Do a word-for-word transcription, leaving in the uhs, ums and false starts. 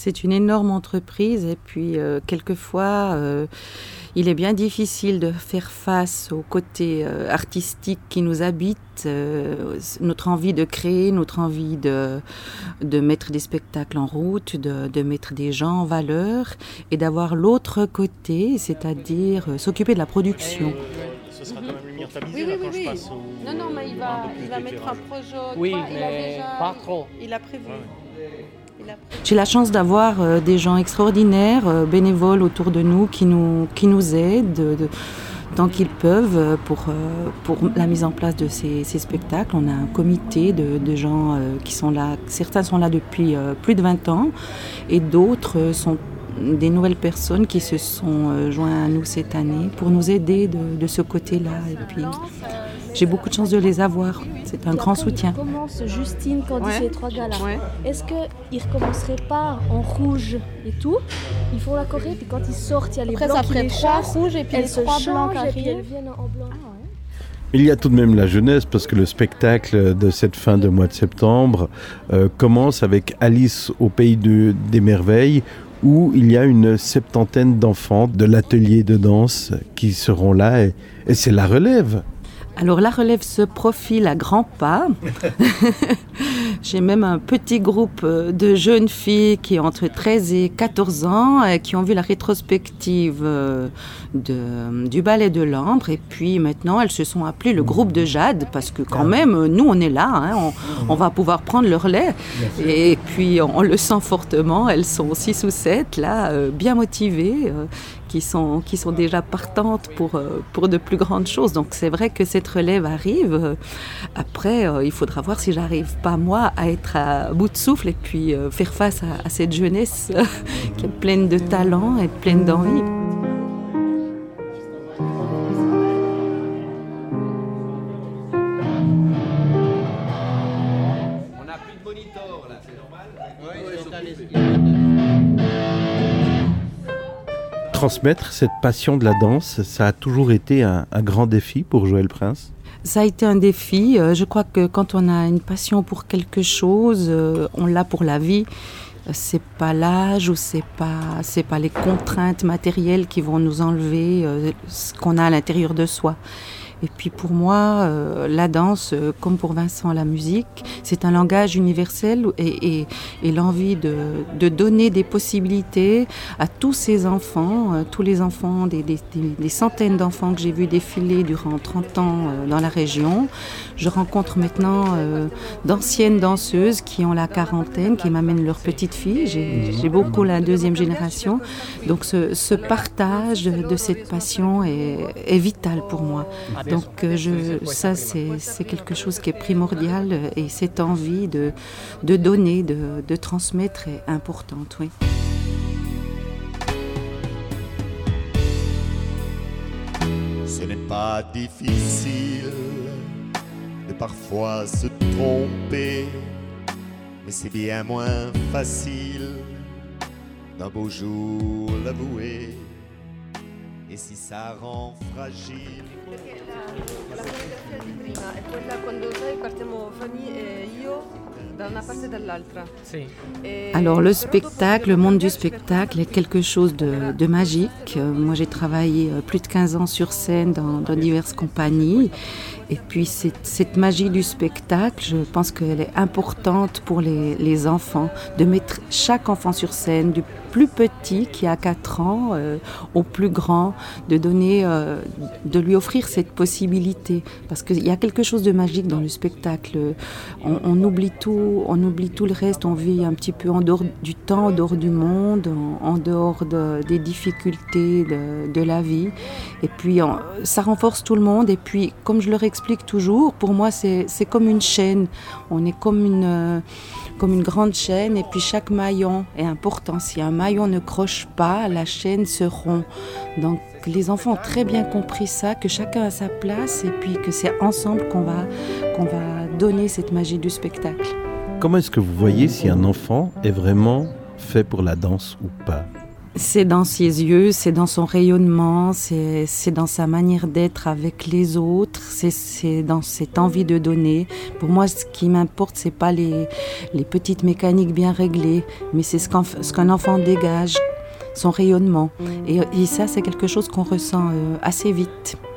C'est une énorme entreprise et puis euh, quelquefois euh, il est bien difficile de faire face au côté euh, artistique qui nous habite, euh, notre envie de créer, notre envie de, de mettre des spectacles en route, de, de mettre des gens en valeur et d'avoir l'autre côté, c'est-à-dire euh, s'occuper de la production. Ce sera quand même lumière tamisée oui, là, oui, quand oui, je passe au... Non, non, mais il va, il va mettre un projet. Oui, toi, mais il a déjà, pas trop. Il a prévu. Ouais. Il a prévu. J'ai la chance d'avoir euh, des gens extraordinaires, euh, bénévoles autour de nous, qui nous, qui nous aident de, de, tant qu'ils peuvent euh, pour, euh, pour la mise en place de ces, ces spectacles. On a un comité de, de gens euh, qui sont là. Certains sont là depuis euh, plus de vingt ans et d'autres euh, sont des nouvelles personnes qui se sont euh, joints à nous cette année pour nous aider de, de ce côté-là. Et puis, j'ai beaucoup de chance de les avoir. C'est un grand soutien. Comment commence Justine quand Ouais. dit ces trois gars-là Ouais. Est-ce qu'ils ne recommenceraient pas en rouge et tout? Ils font la choré, puis quand ils sortent, il y a les Après, blancs ça qui ferait les trois chassent. rouges et puis Elles les se trois blancs changent qui et puis elles arrivent. viennent en blanc. Il y a tout de même la jeunesse, parce que le spectacle de cette fin de mois de septembre euh, commence avec Alice au pays de, des merveilles, où il y a une septantaine d'enfants de l'atelier de danse qui seront là, et, et c'est la relève. Alors la relève se profile à grands pas. J'ai même un petit groupe de jeunes filles qui ont entre treize et quatorze ans et qui ont vu la rétrospective de, du ballet de l'Ambre. Et puis maintenant, elles se sont appelées le groupe de Jade parce que quand même, nous, on est là. Hein, on, on va pouvoir prendre le relais. Et puis, on le sent fortement. Elles sont six ou sept, là, bien motivées. Qui sont, qui sont déjà partantes pour, pour de plus grandes choses. Donc c'est vrai que cette relève arrive. Après, euh, il faudra voir si j'arrive pas, moi, à être à bout de souffle et puis euh, faire face à, à cette jeunesse euh, qui est pleine de talent et pleine d'envie. On n'a plus de monitor, là, c'est normal? Oui, c'est Transmettre cette passion de la danse, ça a toujours été un, un grand défi pour Joël Prince. Ça a été un défi. Je crois que quand on a une passion pour quelque chose, on l'a pour la vie. C'est pas l'âge ou c'est pas, c'est pas les contraintes matérielles qui vont nous enlever ce qu'on a à l'intérieur de soi. Et puis pour moi, euh, la danse, euh, comme pour Vincent la musique, c'est un langage universel et, et, et l'envie de, de donner des possibilités à tous ces enfants, euh, tous les enfants, des, des, des, des centaines d'enfants que j'ai vus défiler durant trente ans euh, dans la région. Je rencontre maintenant euh, d'anciennes danseuses qui ont la quarantaine, qui m'amènent leurs petites filles. J'ai, j'ai beaucoup la deuxième génération. Donc ce, ce partage de, de cette passion est, est vital pour moi. Donc je, ça, c'est, c'est quelque chose qui est primordial et cette envie de, de donner, de, de transmettre est importante, oui. Ce n'est pas difficile de parfois se tromper, mais c'est bien moins facile d'un beau jour l'avouer. E si ça rend fragile. La, la fotografia di prima è quella quando noi partiamo Fanny e io da una parte e dall'altra. Sì. Alors le spectacle, le monde du spectacle est quelque chose de, de magique. Moi j'ai travaillé plus de quinze ans sur scène dans, dans diverses compagnies. Et puis cette, cette magie du spectacle, je pense qu'elle est importante pour les, les enfants, de mettre chaque enfant sur scène, du plus petit qui a quatre ans euh, au plus grand, de donner, euh, de lui offrir cette possibilité. Parce qu'il y a quelque chose de magique dans le spectacle. On, on oublie tout, on oublie tout le reste, on vit un petit peu en dehors du temps, en dehors du monde, en, en dehors de, des difficultés de, de la vie. Et puis on, ça renforce tout le monde. Et puis comme je leur explique toujours, pour moi c'est, c'est comme une chaîne. On est comme une, comme une grande chaîne et puis chaque maillon est important. Si un maillon ne croche pas, la chaîne se rompt. Donc les enfants ont très bien compris ça, que chacun a sa place et puis que c'est ensemble qu'on va, qu'on va donner cette magie du spectacle. Comment est-ce que vous voyez si un enfant est vraiment fait pour la danse ou pas ? C'est dans ses yeux, c'est dans son rayonnement, c'est, c'est dans sa manière d'être avec les autres, c'est, c'est dans cette envie de donner. Pour moi, ce qui m'importe, c'est pas les, les petites mécaniques bien réglées, mais c'est ce qu'un, ce qu'un enfant dégage, son rayonnement. Et, et ça, c'est quelque chose qu'on ressent euh, assez vite.